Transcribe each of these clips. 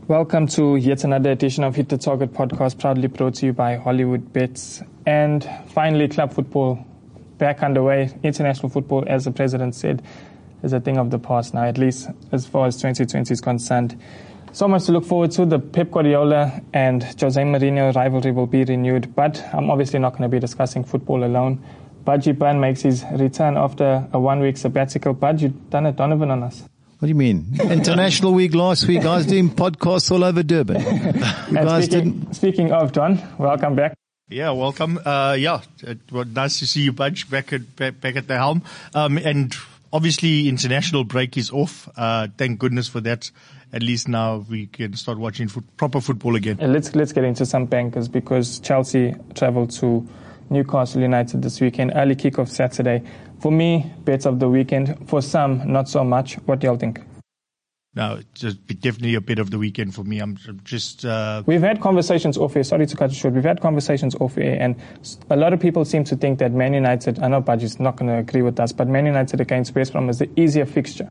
Welcome to yet another edition of Hit the Target podcast, proudly brought to you by Hollywood Bets. And finally, club football back underway. International football, as the president said, is a thing of the past now, at least as far as 2020 is concerned. So much to look forward to. The Pep Guardiola and Jose Mourinho rivalry will be renewed, but I'm obviously not going to be discussing football alone. Budgie Ban makes his return after a 1 week sabbatical. Bud, you've done a Donovan on us. What do you mean? International week last week. I was doing podcasts all over Durban. Speaking of, John, welcome back. Yeah, welcome. It was nice to see you, Budge, back at the helm. And obviously, international break is off. Thank goodness for that. At least now we can start watching proper football again. And let's get into some bankers, because Chelsea travelled to Newcastle United this weekend. Early kickoff Saturday. For me, bets of the weekend. For some, not so much. What do y'all think? No, it's definitely a bit of the weekend for me. I'm just... We've had conversations off air. Sorry to cut you short. We've had conversations off air, and a lot of people seem to think that Man United, I know Budgie's not going to agree with us, but Man United against West Brom is the easier fixture.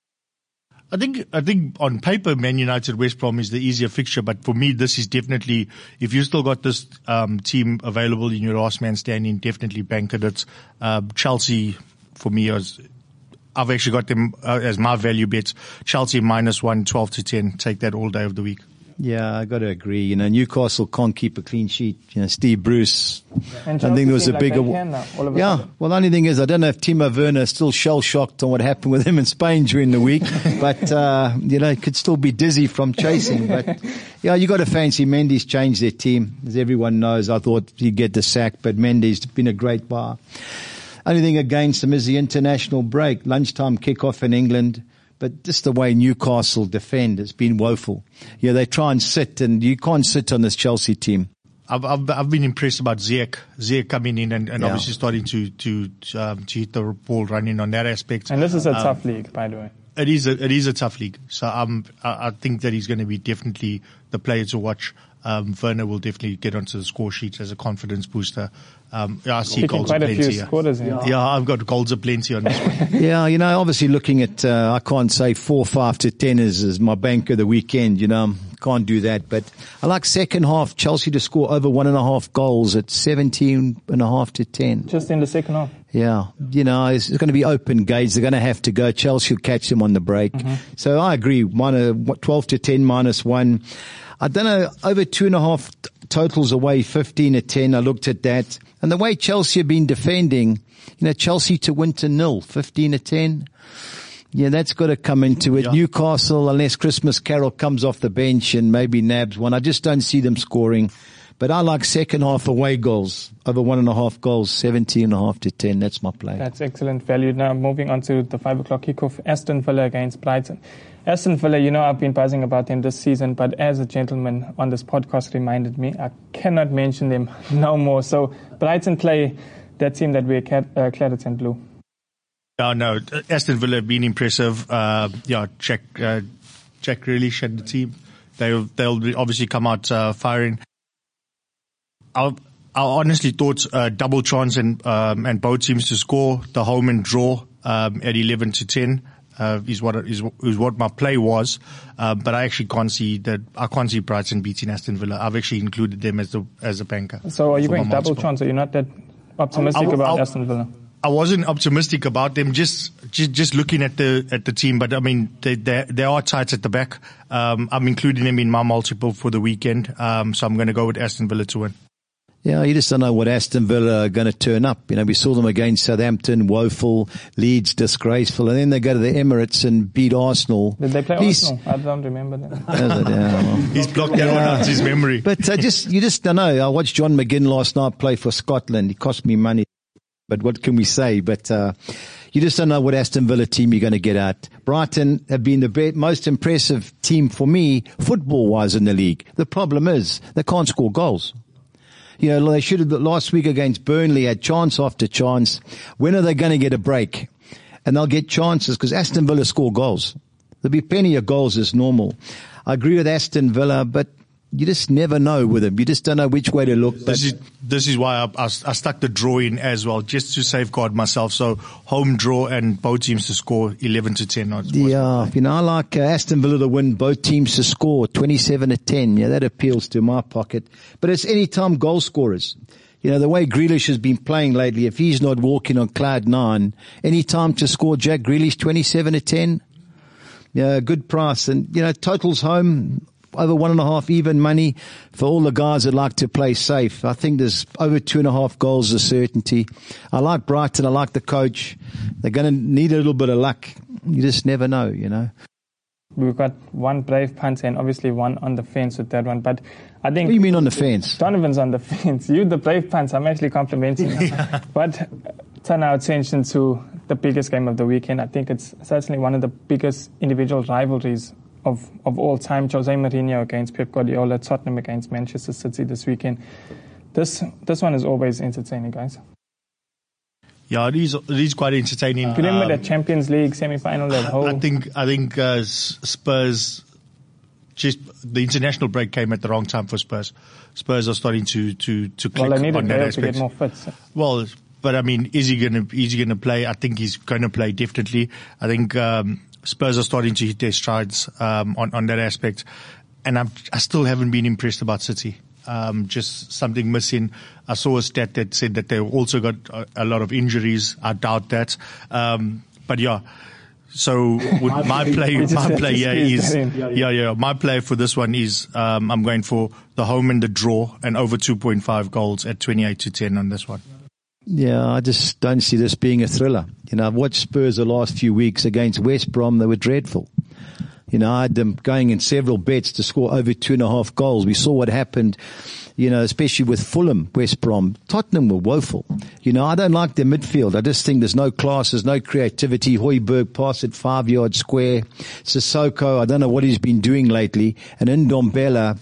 I think on paper, Man United West Brom is the easier fixture, but for me, this is definitely, if you still got this team available in your last man standing, definitely bank it. Chelsea, for me, I've actually got them as my value bets. Chelsea -1, 12 to 10. Take that all day of the week. Yeah, I got to agree. Newcastle can't keep a clean sheet. Steve Bruce. And I think there was a bigger. Well, the only thing is, I don't know if Timo Werner is still shell shocked on what happened with him in Spain during the week, but he could still be dizzy from chasing. But yeah, you got to fancy Mendy's changed their team, as everyone knows. I thought he'd get the sack, but Mendy's been a great buy. Only thing against him is the international break, lunchtime kickoff in England. But just the way Newcastle defend has been woeful. Yeah, they try and sit, and you can't sit on this Chelsea team. I've been impressed about Ziyech coming in and obviously starting to hit the ball running on that aspect. And this is a tough league, by the way. It is a tough league. So I think that he's going to be definitely the player to watch. Werner will definitely get onto the score sheet as a confidence booster. I see goals aplenty. Yeah, I've got goals aplenty on this one. Yeah, obviously looking at, I can't say 4, 5 to 10 is my bank of the weekend, can't do that. But I like second half Chelsea to score over 1.5 goals at 17.5 to 10. Just in the second half. Yeah, it's going to be open gates. They're going to have to go. Chelsea will catch them on the break. Mm-hmm. So I agree. 12 to 10 -1. I don't know, over 2.5 totals away, 15 to 10. I looked at that. And the way Chelsea have been defending, Chelsea to win to 0, 15 to 10. Yeah, that's got to come into it. Yeah. Newcastle, unless Christmas Carroll comes off the bench and maybe nabs one. I just don't see them scoring. But I like second half away goals, over 1.5 goals, 17.5 to 10. That's my play. That's excellent value. Now moving on to the 5 o'clock kickoff, Aston Villa against Brighton. Aston Villa, I've been buzzing about them this season, but as a gentleman on this podcast reminded me, I cannot mention them no more. So Brighton play that team that we're cladded in blue. No, Aston Villa have been impressive. Jack Grealish and the team, they'll obviously come out firing. I honestly thought double chance and both teams to score, the home and draw at 11 to 10 is what my play was. But I actually can't see Brighton beating Aston Villa. I've actually included them as a banker. So are you going double chance? Are you not that optimistic about Aston Villa? I wasn't optimistic about them, just looking at the team, but I mean they are tight at the back. I'm including them in my multiple for the weekend, so I'm going to go with Aston Villa to win. Yeah, you just don't know what Aston Villa are going to turn up. We saw them against Southampton, woeful, Leeds, disgraceful, and then they go to the Emirates and beat Arsenal. Did they play Arsenal? I don't remember that. He's blocked that one out of his memory. But you just don't know. I watched John McGinn last night play for Scotland. He cost me money, but what can we say? But you just don't know what Aston Villa team you're going to get at. Brighton have been the most impressive team for me, football-wise, in the league. The problem is they can't score goals. They should have, last week against Burnley, had chance after chance. When are they going to get a break? And they'll get chances because Aston Villa score goals. There'll be plenty of goals as normal. I agree with Aston Villa, but you just never know with him. You just don't know which way to look. This is why I stuck the draw in as well, just to safeguard myself. So home draw and both teams to score 11-10. Yeah, I like Aston Villa to win, both teams to score 27-10. Yeah, that appeals to my pocket. But it's anytime goal scorers. The way Grealish has been playing lately, if he's not walking on cloud 9, any time to score Jack Grealish 27-10. Yeah, good price. And, totals home, over 1.5 even money for all the guys that like to play safe. I think there's over 2.5 goals a certainty. I like Brighton. I like the coach. They're going to need a little bit of luck. You just never know, We've got one brave punter and obviously one on the fence with that one. But I think... What do you mean on the fence? Donovan's on the fence. You, the brave punter. I'm actually complimenting you. Yeah. But turn our attention to the biggest game of the weekend. I think it's certainly one of the biggest individual rivalries of all time. Jose Mourinho against Pep Guardiola, Tottenham against Manchester City this weekend. This one is always entertaining, guys. Yeah, it is quite entertaining. Remember the Champions League semi-final at home? I think Spurs, just the international break came at the wrong time for Spurs. Spurs are starting to click well, they need on that aspect. To get more fit. So. Well, but I mean, is he gonna play? I think he's going to play definitely. I think Spurs are starting to hit their strides on that aspect, and I still haven't been impressed about City. Just something missing. I saw a stat that said that they also got a lot of injuries. I doubt that. But yeah. So with my play here is, my play for this one is, I'm going for the home and the draw and over 2.5 goals at 28-10 on this one. Yeah, I just don't see this being a thriller. I've watched Spurs the last few weeks against West Brom. They were dreadful. I had them going in several bets to score over 2.5 goals. We saw what happened, especially with Fulham, West Brom. Tottenham were woeful. I don't like their midfield. I just think there's no class, there's no creativity. Højbjerg pass at 5 yard square. Sissoko, I don't know what he's been doing lately. And Ndombele,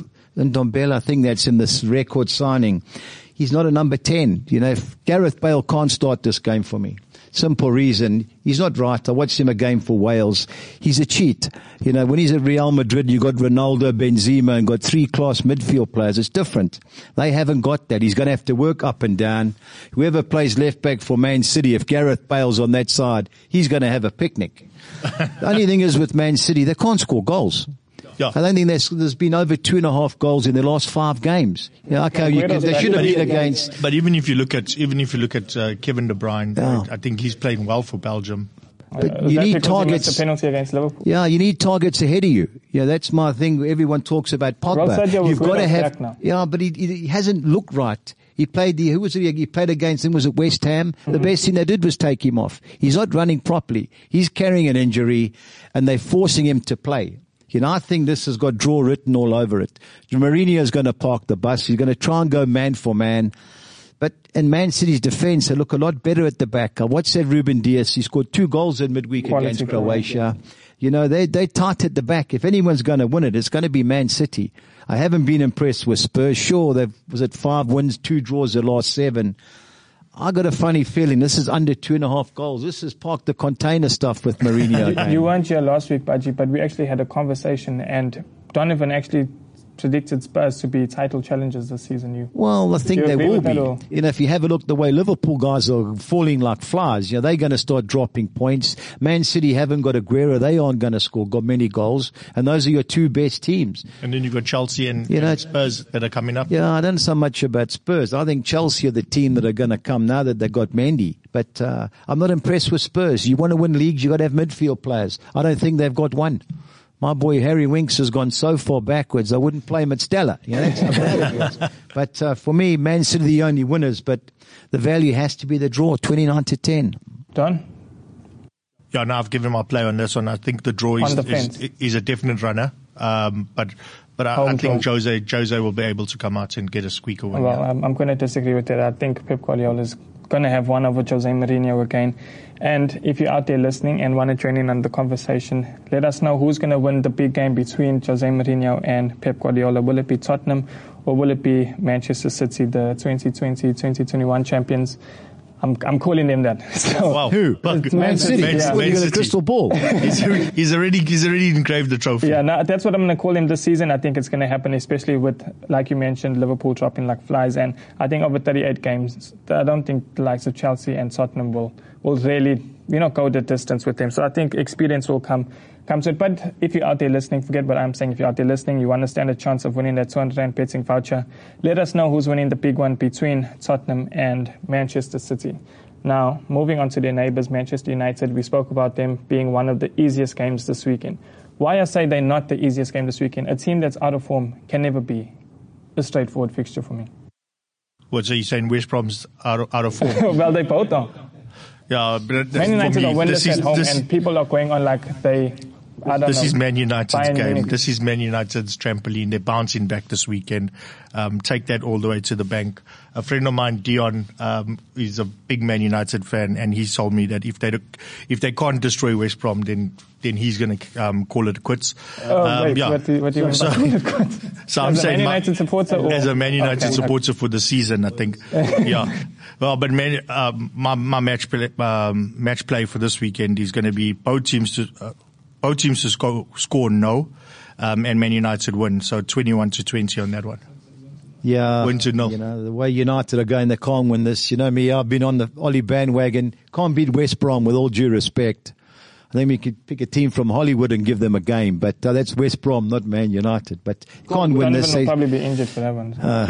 I think that's in this record signing. He's not a number 10. If Gareth Bale can't start this game for me. Simple reason. He's not right. I watched him a game for Wales. He's a cheat. When he's at Real Madrid, you got Ronaldo, Benzema, and got 3 class midfield players. It's different. They haven't got that. He's going to have to work up and down. Whoever plays left back for Man City, if Gareth Bale's on that side, he's going to have a picnic. The only thing is with Man City, they can't score goals. Yeah. I don't think there's been over 2.5 goals in the last 5 games. Okay, they should have been against. But even if you look at Kevin De Bruyne, I think he's playing well for Belgium. But you need targets. The penalty against Liverpool. Yeah, you need targets ahead of you. Yeah, that's my thing. Everyone talks about Pogba. You've got to have. Now. Yeah, but he hasn't looked right. He played he played against him, was at West Ham. Mm-hmm. The best thing they did was take him off. He's not running properly. He's carrying an injury, and they're forcing him to play. I think this has got draw written all over it. Mourinho is going to park the bus. He's going to try and go man for man. But in Man City's defense, they look a lot better at the back. I watched that Ruben Dias. He scored 2 goals in midweek against Croatia. They're tight at the back. If anyone's going to win it, it's going to be Man City. I haven't been impressed with Spurs. Sure, was at 5 wins, 2 draws the last 7. I got a funny feeling this is under 2.5 goals. This is park the container stuff with Mourinho. You weren't here last week, Budgie, but we actually had a conversation, and Donovan actually predicted Spurs to be title challengers this season. Well, I think they will be. If you have a look the way Liverpool guys are falling like flies, they're going to start dropping points. Man City haven't got Aguero. They aren't going to got many goals. And those are your 2 best teams. And then you've got Chelsea and Spurs that are coming up. Yeah, I don't know so much about Spurs. I think Chelsea are the team that are going to come now that they've got Mendy. But I'm not impressed with Spurs. You want to win leagues, you got to have midfield players. I don't think they've got one. My boy Harry Winks has gone so far backwards, I wouldn't play him at Stella. That's how bad it is. But for me, Man City are the only winners, but the value has to be the draw, 29-10. Done? Yeah, no, I've given my play on this one. I think the draw is a definite runner. But I think Jose will be able to come out and get a squeaker win. Well, I'm going to disagree with that. I think Pep Guardiola is going to have one over Jose Mourinho again. And if you're out there listening and want to join in on the conversation, let us know who's going to win the big game between Jose Mourinho and Pep Guardiola. Will it be Tottenham or will it be Manchester City, the 2020-2021 champions? I'm calling them that. So, Wow. Who? It's Man City. Yeah. Well, you got a crystal ball. He's already engraved the trophy. Yeah, no, that's what I'm going to call him this season. I think it's going to happen, especially with, like you mentioned, Liverpool dropping like flies. And I think over 38 games, I don't think the likes of Chelsea and Tottenham will really, go the distance with them. So I think experience will come to it. But if you're out there listening, forget what I'm saying. If you're out there listening, you understand a chance of winning that 200 Rand betting voucher. Let us know who's winning the big one between Tottenham and Manchester City. Now, moving on to their neighbours, Manchester United, we spoke about them being one of the easiest games this weekend. Why I say they're not the easiest game this weekend, a team that's out of form can never be a straightforward fixture for me. What, so you're saying West Brom's out of form? Well, they both are. Yeah, but Man United are winless at home, and people are going on like this is Man United's Bayern game. Munich. This is Man United's trampoline. They're bouncing back this weekend. Take that all the way to the bank. A friend of mine, Dion, is a big Man United fan, and he told me that if they can't destroy West Brom, then he's going to call it quits. What do you mean by call it quits? So I'm saying, Man United supporter, as a Man United supporter for the season, I think, yeah. Well, but my match play for this weekend is going to be both teams to score no, and Man United win. So 21-20 on that one. Yeah. Win to nil. The way United are going, they can't win this. You know me, I've been on the Ollie bandwagon. Can't beat West Brom with all due respect. I think we could pick a team from Hollywood and give them a game, but that's West Brom, not Man United. But can't win this. Donovan will probably be injured for that one.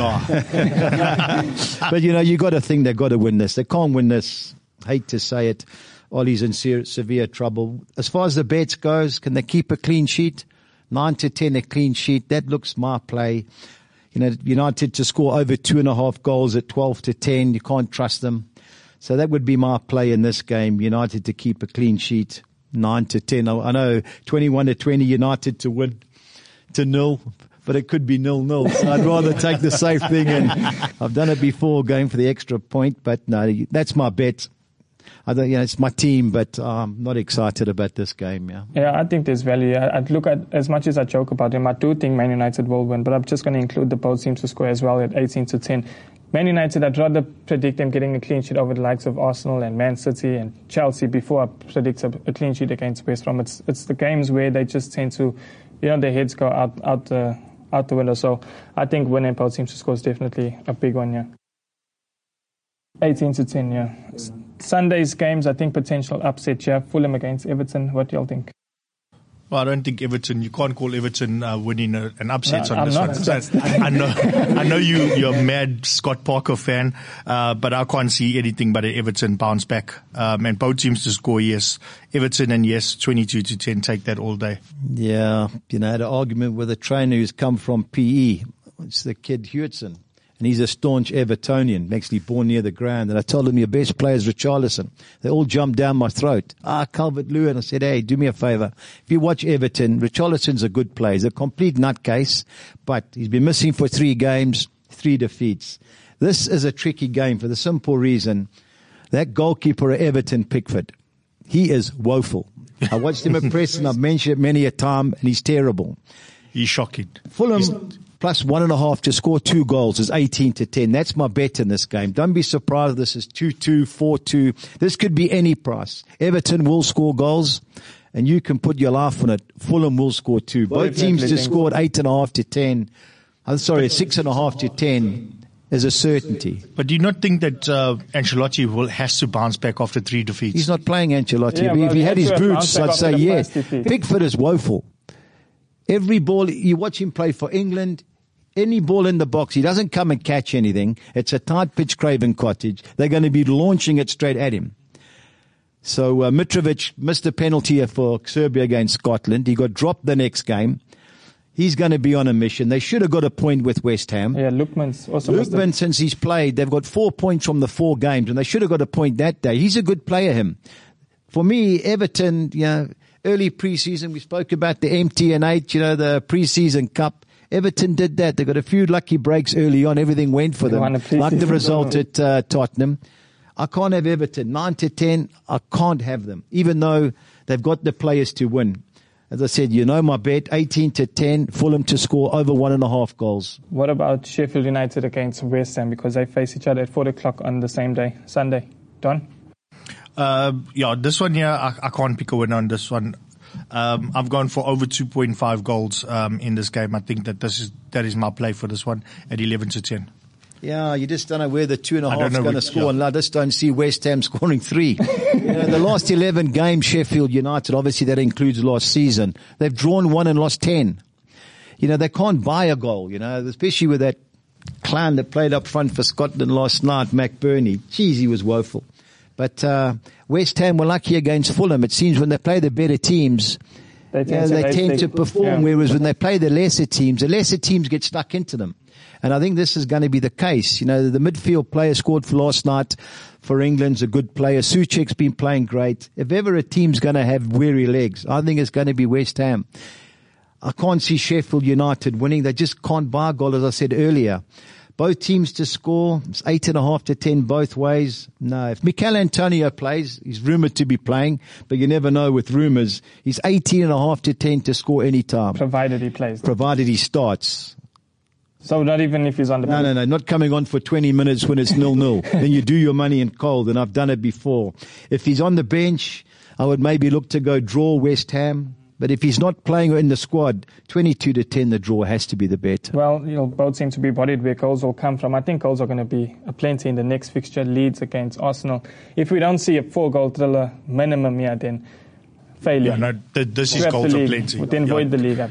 But you got to think they've got to win this. They can't win this. Hate to say it. Ollie's in severe trouble. As far as the bets goes, can they keep a clean sheet? 9-10 a clean sheet. That looks my play. United to score over 2.5 goals at 12-10. You can't trust them. So that would be my play in this game. United to keep a clean sheet. 9-10. I know 21-20 United to win to 0, but it could be 0-0. So I'd rather take the safe thing, and I've done it before, going for the extra point. But no, that's my bet. I don't, it's my team, but I'm not excited about this game. Yeah, I think there's value. I'd look at, as much as I joke about them, I do think Man United will win, but I'm just going to include the both teams to score as well at 18-10. Man United, I'd rather predict them getting a clean sheet over the likes of Arsenal and Man City and Chelsea before I predict a clean sheet against West Brom. It's the games where they just tend to, their heads go out the window. So I think winning both teams to score is definitely a big one, yeah. 18-10, yeah. Sunday's games, I think potential upset, yeah. Fulham against Everton. What do y'all think? Well, I don't think Everton. You can't call Everton winning an upset on I'm this not. one. I know you're a mad Scott Parker fan, but I can't see anything but an Everton bounce back. And both teams to score, yes. Everton and yes, 22-10. Take that all day. Yeah, I had an argument with a trainer who's come from PE. It's the kid Hewitson. And he's a staunch Evertonian, actually born near the ground. And I told him, your best player is Richarlison. They all jumped down my throat. Calvert-Lewin. I said, hey, do me a favor. If you watch Everton, Richarlison's a good player. He's a complete nutcase, but he's been missing for 3 games, 3 defeats. This is a tricky game for the simple reason that goalkeeper at Everton, Pickford, he is woeful. I watched him at Preston. I've mentioned it many a time, and he's terrible. He's shocking. Fulham plus 1.5 to score 2 goals is 18-10. That's my bet in this game. Don't be surprised if this is 2-2, 4-2. This could be any price. Everton will score goals, and you can put your life on it. Fulham will score 2. Both teams just scored 8.5 to 10. I'm sorry, 6.5 to 10 is a certainty. But do you not think that Ancelotti has to bounce back after 3 defeats? He's not playing Ancelotti. Yeah, if he had his boots, I'd say yes. Pickford is woeful. Every ball, you watch him play for England, any ball in the box, he doesn't come and catch anything. It's a tight pitch, Craven Cottage. They're going to be launching it straight at him. So Mitrovic missed a penalty for Serbia against Scotland. He got dropped the next game. He's going to be on a mission. They should have got a point with West Ham. Yeah, Lookman's also. Lookman, since he's played, they've got 4 points from the 4 games, and they should have got a point that day. He's a good player, him. For me, Everton, early preseason, we spoke about the MTN8, the preseason cup. Everton did that. They got a few lucky breaks early on. Everything went for them. Like the result at Tottenham. I can't have Everton. 9-10, I can't have them. Even though they've got the players to win. As I said, my bet, 18-10, Fulham to score over 1.5 goals. What about Sheffield United against West Ham? Because they face each other at 4 o'clock on the same day, Sunday. Don? This one here, I can't pick a winner on this one. I've gone for over 2.5 goals in this game. I think that that is my play for this one at 11-10. Yeah, you just don't know where the 2.5 is going to score. And I just don't see West Ham scoring 3. The last 11 games, Sheffield United, obviously that includes last season, they've drawn 1 and lost 10. They can't buy a goal, especially with that clown that played up front for Scotland last night, McBurney. Jeez, he was woeful. But West Ham were lucky against Fulham. It seems when they play the better teams, they tend to perform, whereas when they play the lesser teams get stuck into them. And I think this is going to be the case. The midfield player scored for last night for England's a good player. Souček's been playing great. If ever a team's going to have weary legs, I think it's going to be West Ham. I can't see Sheffield United winning. They just can't buy a goal, as I said earlier. Both teams to score, it's 8.5-10 both ways. No, if Mikel Antonio plays, he's rumoured to be playing, but you never know with rumours. He's 18.5-10 to score any time. Provided he plays. Provided he starts. So not even if he's on the bench? No, not coming on for 20 minutes when it's 0-0. Then you do your money in cold, and I've done it before. If he's on the bench, I would maybe look to go draw West Ham. But if he's not playing in the squad, 22-10, the draw has to be the bet. Well, both seem to be bodied where goals will come from. I think goals are going to be aplenty in the next fixture, Leeds against Arsenal. If we don't see a 4-goal thriller minimum here, then failure. Yeah, no, this is goals aplenty. Then void the league up.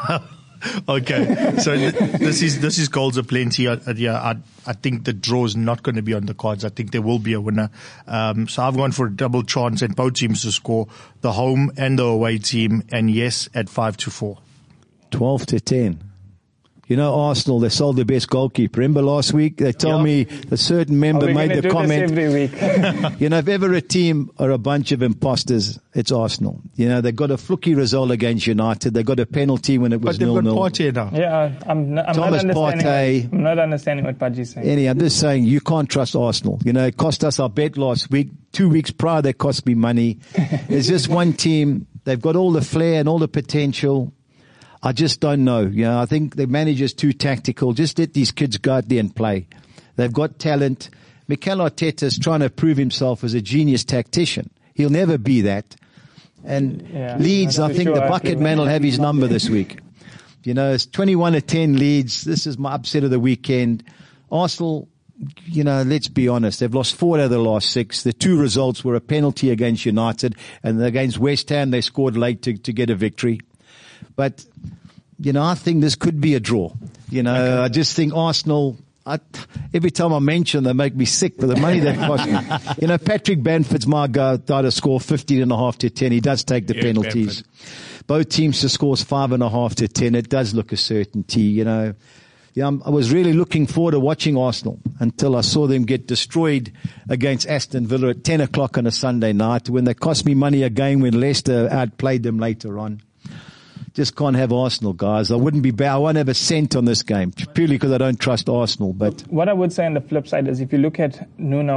Okay, so this is goals aplenty. I think the draw is not going to be on the cards. I think there will be a winner. So I've gone for a double chance and both teams to score, the home and the away team, and yes, at 5-4. 12-10. Arsenal, they sold their best goalkeeper. Remember last week? They told me a certain member made the comment. This every week. If ever a team are a bunch of imposters, it's Arsenal. They got a fluky result against United. They got a penalty when it was 0-0. But they've got Partey now. Yeah, I'm not understanding what Pudgy's saying. I'm just saying you can't trust Arsenal. It cost us our bet last week. 2 weeks prior, they cost me money. There's just one team. They've got all the flair and all the potential. I just don't know. I think the manager's too tactical. Just let these kids go out there and play. They've got talent. Mikel Arteta's trying to prove himself as a genius tactician. He'll never be that. And Leeds, I think the bucket man will have his number this week. It's 21-10 Leeds. This is my upset of the weekend. Arsenal, let's be honest. They've lost 4 out of the last 6. The 2 results were a penalty against United, and against West Ham they scored late to get a victory. But, I think this could be a draw. I just think Arsenal, every time I mention them, they make me sick for the money they cost me. Patrick Bamford's my guy to score 15.5-10. He does take the penalties. Bamford. Both teams to score 5.5-10. It does look a certainty, I was really looking forward to watching Arsenal until I saw them get destroyed against Aston Villa at 10 o'clock on a Sunday night when they cost me money again when Leicester outplayed them later on. Just can't have Arsenal, guys. I won't have a cent on this game, purely because I don't trust Arsenal. But what I would say on the flip side is if you look at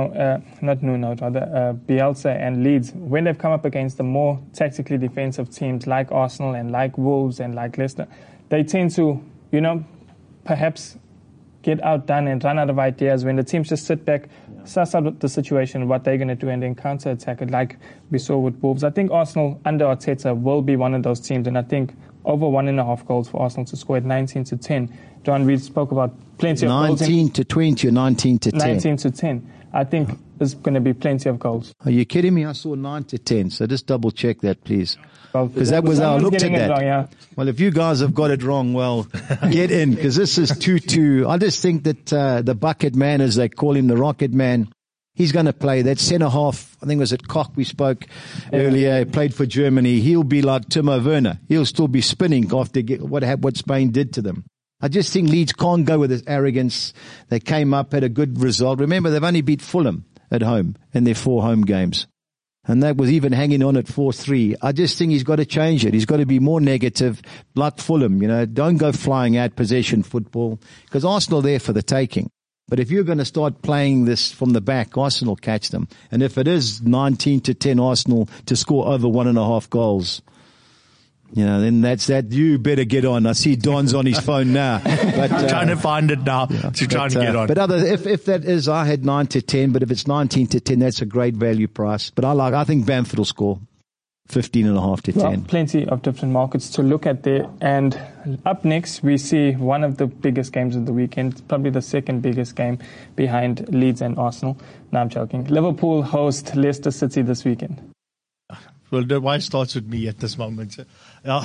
Bielsa and Leeds, when they've come up against the more tactically defensive teams like Arsenal and like Wolves and like Leicester, they tend to, perhaps get outdone and run out of ideas when the teams just sit back, suss out the situation, what they're going to do, and then counter-attack it like we saw with Wolves. I think Arsenal under Arteta will be one of those teams, and I think over 1.5 goals for Arsenal to score at 19-10. John, we spoke about plenty of goals. 19-20 or 19-10? 19-10. I think there's going to be plenty of goals. Are you kidding me? I saw 9-10, so just double check that, please. Because that was how I looked at that. Wrong, yeah. Well, if you guys have got it wrong, well, get in, because this is 2-2. I just think that the bucket man, as they call him, the rocket man, he's going to play that centre half. I think it was at Koch we spoke earlier. He played for Germany. He'll be like Timo Werner. He'll still be spinning after what Spain did to them. I just think Leeds can't go with this arrogance. They came up, had a good result. Remember, they've only beat Fulham at home in their 4 home games. And that was even hanging on at 4-3. I just think he's got to change it. He's got to be more negative, like Fulham. Don't go flying out possession football, because Arsenal are there for the taking. But if you're going to start playing this from the back, Arsenal catch them. And if it is 19-10 Arsenal to score over 1.5 goals, Then that's that. You better get on. I see Don's on his phone now. But, I'm trying to find it now to try and get on. But if that is, I had 9 to 10, but if it's 19 to 10, that's a great value price. But I think Bamford will score 15.5 to 10. Well, plenty of different markets to look at there. And up next, we see one of the biggest games of the weekend, probably the second biggest game behind Leeds and Arsenal. No, I'm joking. Liverpool host Leicester City this weekend. Well, why starts with me at this moment? The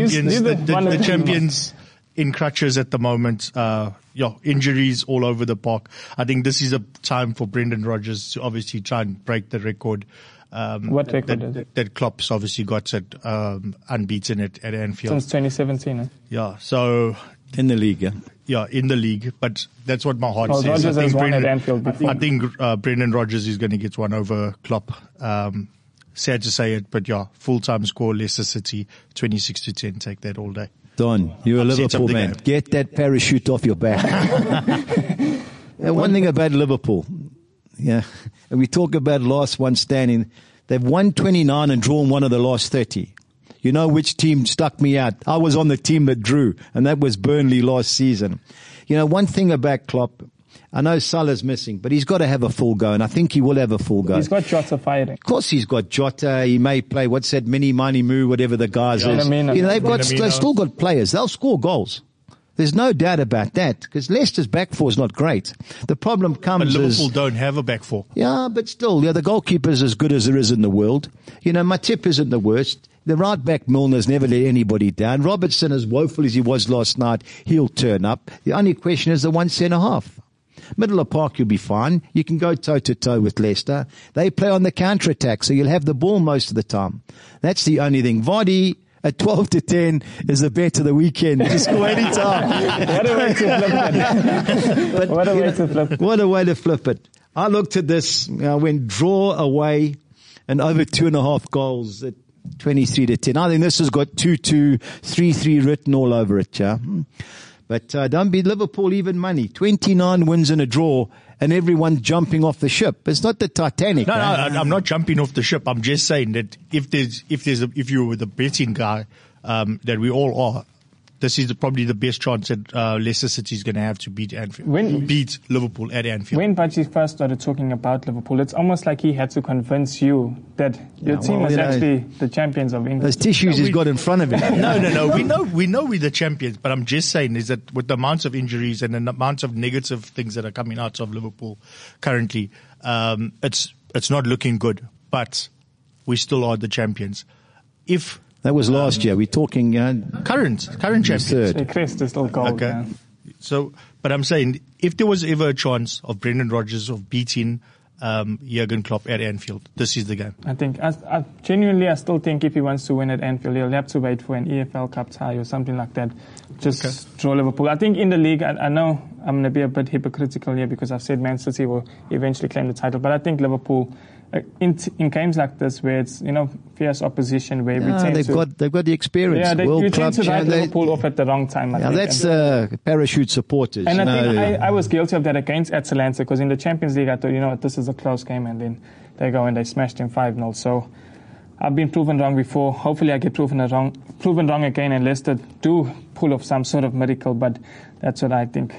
champions in crutches at the moment. Injuries all over the park. I think this is a time for Brendan Rodgers to obviously try and break the record. What record is it? That Klopp's obviously got it unbeaten at Anfield. Since 2017, eh? Yeah, so... In the league, Yeah, in the league. But that's what my heart says. Rodgers has won at Anfield before. I think Brendan Rodgers is going to get one over Klopp. Sad to say it, but full-time score, Leicester City, 26 to 10. Take that all day. Don, you're a Liverpool man. Game. Get that parachute off your back. One thing about Liverpool, and we talk about last one standing, they've won 29 and drawn one of the last 30. You know which team stuck me out? I was on the team that drew, and that was Burnley last season. One thing about Klopp, I know Salah's missing, but he's got to have a full go, and I think he will have a full go. He's got Jota firing. Of course he's got Jota. He may play, what's that, Mini, Moo, whatever the guys is. They've still got players. They'll score goals. There's no doubt about that, because Leicester's back four is not great. The problem comes But Liverpool don't have a back four. Yeah, but still, the goalkeeper's as good as there is in the world. Matip isn't the worst. The right back Milner's never let anybody down. Robertson, as woeful as he was last night, he'll turn up. The only question is the one centre half. Middle of park, you'll be fine. You can go toe-to-toe with Leicester. They play on the counter-attack, so you'll have the ball most of the time. That's the only thing. Vardy at 12 to 10 is a bet of the weekend. Just score any time. What a way to flip it. What a way to flip it. What a way to flip it. I looked at this, went draw away and over 2.5 goals at 23 to 10. I think this has got 2-2, 3-3 written all over it, yeah. But don't be Liverpool even money. 29 wins and a draw, and everyone jumping off the ship. It's not the Titanic. No, I'm not jumping off the ship. I'm just saying that if you were the betting guy, that we all are, this is probably the best chance that Leicester City is going to have to beat Liverpool at Anfield. When Bachi first started talking about Liverpool, it's almost like he had to convince you that your team is actually the champions of England. Those tissues he's got in front of him. No. We know we're the champions, but I'm just saying is that with the amounts of injuries and the amounts of negative things that are coming out of Liverpool currently, it's not looking good. But we still are the champions. That was last year. We're talking current champions. The crest is still gold. Okay. Yeah. So, but I'm saying if there was ever a chance of Brendan Rodgers of beating Jurgen Klopp at Anfield, this is the game. I think, I genuinely still think if he wants to win at Anfield, he'll have to wait for an EFL Cup tie or something like that. Just draw Liverpool. I think in the league, I know I'm going to be a bit hypocritical here because I've said Man City will eventually claim the title, but I think Liverpool, in games like this where it's fierce opposition, where we tend they've got the experience. Yeah, we tend to write Liverpool off at the wrong time. That's parachute supporters. And I think I was guilty of that against Atalanta because in the Champions League I thought this is a close game, and then they go and they smashed him 5-0. So I've been proven wrong before. Hopefully I get proven wrong again, and Leicester do pull off some sort of miracle. But that's what I think.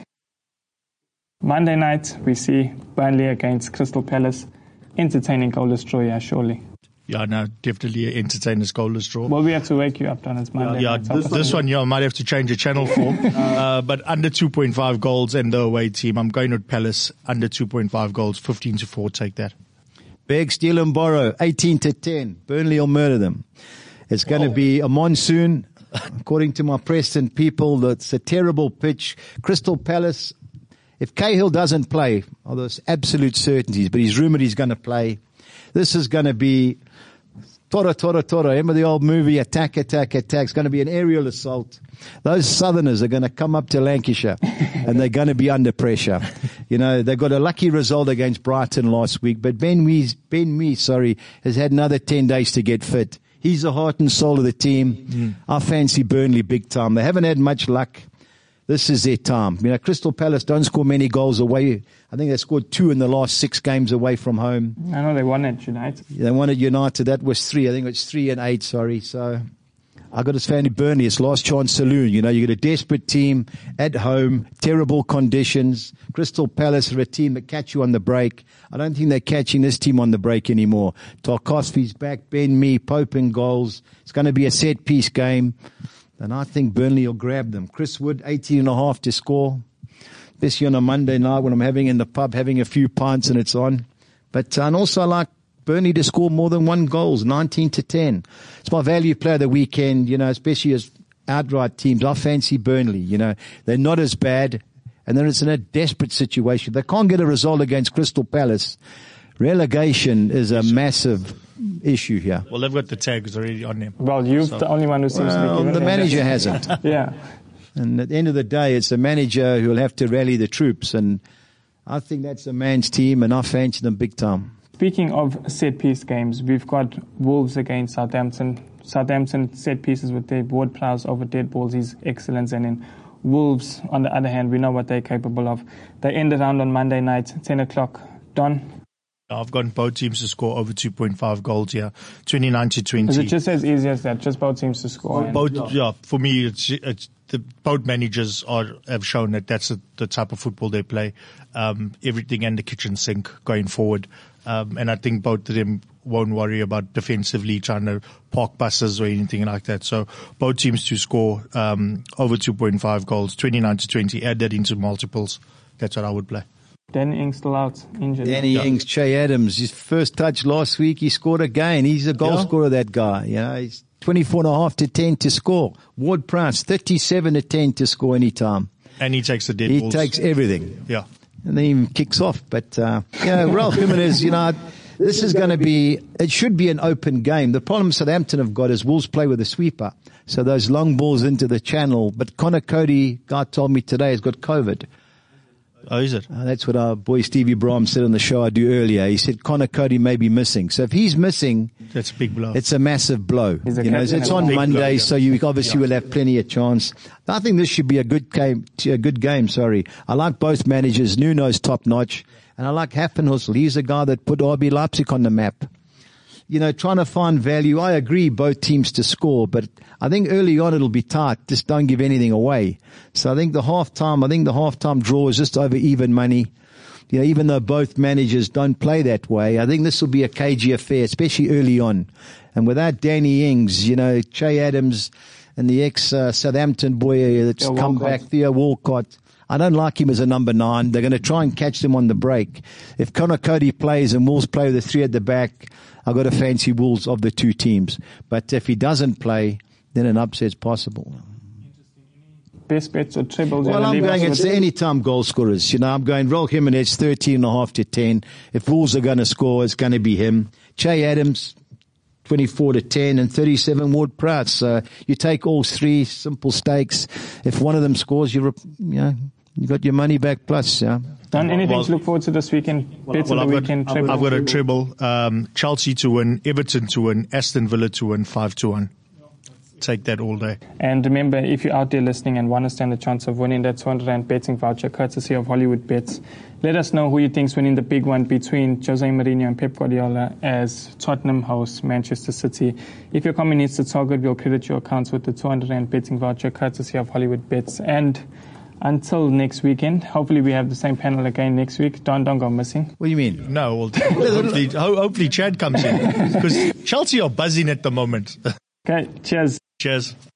Monday night we see Burnley against Crystal Palace. Entertaining goalless draw, yeah, surely. Yeah, no, definitely an entertaining goalless draw. Well, we have to wake you up, Don. It's Monday. Yeah, this one, I might have to change the channel for. But under 2.5 goals and the away team, I'm going with Palace under 2.5 goals, 15-4. Take that. Beg, steal and borrow, 18 to 10. Burnley will murder them. It's going to be a monsoon. According to my Preston people, that's a terrible pitch. Crystal Palace. If Cahill doesn't play, there's absolute certainties, but he's rumoured he's going to play. This is going to be Tora. Remember the old movie, Attack. It's going to be an aerial assault. Those Southerners are going to come up to Lancashire and they're going to be under pressure. They got a lucky result against Brighton last week, but Ben Mee, has had another 10 days to get fit. He's the heart and soul of the team. I fancy Burnley big time. They haven't had much luck. This is their time. Crystal Palace don't score many goals away. I think they scored 2 in the last 6 games away from home. I know they won at United. They won at United. That was 3. I think it's 3 and 8, sorry. So I got his family Burnley. It's last chance saloon. You know, you get a desperate team at home, terrible conditions. Crystal Palace are a team that catch you on the break. I don't think they're catching this team on the break anymore. Tarkowski's back, Ben Mee, Pope in goals. It's going to be a set piece game. And I think Burnley will grab them. Chris Wood, 18.5 to score. Especially on a Monday night when I'm having in the pub, having a few pints and it's on. But, and also I like Burnley to score more than 1 goal, 19-10. It's my value player of the weekend, you know, especially as outright teams. I fancy Burnley, you know. They're not as bad, and then it's in a desperate situation. They can't get a result against Crystal Palace. Relegation is a massive issue here. Well, they've got the tags already on them. Well, you're the only one who seems to be given the manager hasn't. Yeah. And at the end of the day, it's the manager who will have to rally the troops, and I think that's a man's team, and I fancy them big time. Speaking of set-piece games, we've got Wolves against Southampton. Southampton set pieces with their Ward-Prowse over dead balls is excellence. And then Wolves, on the other hand, we know what they're capable of. They end the round on Monday night, 10 o'clock. Don? I've gotten both teams to score over 2.5 goals here, 29-20. Is it just as easy as that? Just both teams to score? Both, yeah. For me, it's both managers have shown that that's the type of football they play. Everything in the kitchen sink going forward. And I think both of them won't worry about defensively trying to park buses or anything like that. So both teams to score over 2.5 goals, 29-20. Add that into multiples. That's what I would play. Danny Ings still out, injured. Danny Ings, Che Adams, his first touch last week, he scored again. He's a goal scorer, that guy. You know, he's 24.5-10 to score. Ward-Prowse, 37-10 to score anytime. And he takes the dead balls. He takes everything. Yeah. And then he kicks off. But, Ralph Jimenez, you know, this is going to be, it should be an open game. The problem Southampton have got is Wolves play with a sweeper. So those long balls into the channel. But Connor Cody, guy told me today, has got COVID. Oh, is it? That's what our boy Stevie Brahm said on the show I do earlier. He said Connor Cody may be missing. So if he's missing, that's a big blow. It's a massive blow. You know, it's on Monday, so you obviously will have plenty of chance. I think this should be a good game. I like both managers. Nuno's top notch, and I like Haffenhussel. He's a guy that put RB Leipzig on the map. You know, trying to find value. I agree both teams to score, but I think early on it'll be tight. Just don't give anything away. So I think the halftime draw is just over even money. You know, even though both managers don't play that way, I think this will be a cagey affair, especially early on. And without Danny Ings, you know, Che Adams and the ex-Southampton boy that's come back, Theo Walcott, I don't like him as a number 9. They're going to try and catch them on the break. If Connor Cody plays and Wolves play with the 3 at the back, I've got to fancy Wolves of the 2 teams. But if he doesn't play, then an upset's possible. Best bets or trebles? Well, I'm going, it's the anytime goal scorers. You know, I'm going Raul Jimenez, 13.5-10. If Wolves are going to score, it's going to be him. Che Adams, 24-10, and 37 Ward-Prowse. So you take all 3 simple stakes. If one of them scores, you got your money back plus. Yeah. Done anything to look forward to this weekend? Bets of the weekend. I've got a treble. Chelsea to win, Everton to win, Aston Villa to win, 5-1. Take that all day. And remember, if you're out there listening and want to stand a chance of winning that 200 Rand betting voucher courtesy of Hollywood Bets, let us know who you think's winning the big one between Jose Mourinho and Pep Guardiola as Tottenham hosts Manchester City. If your comment needs to target, we'll credit your accounts with the 200 Rand betting voucher courtesy of Hollywood Bets. And until next weekend, hopefully we have the same panel again next week. Don't go missing. What do you mean? No, well, hopefully Chad comes in because Chelsea are buzzing at the moment. Okay, cheers. Cheers.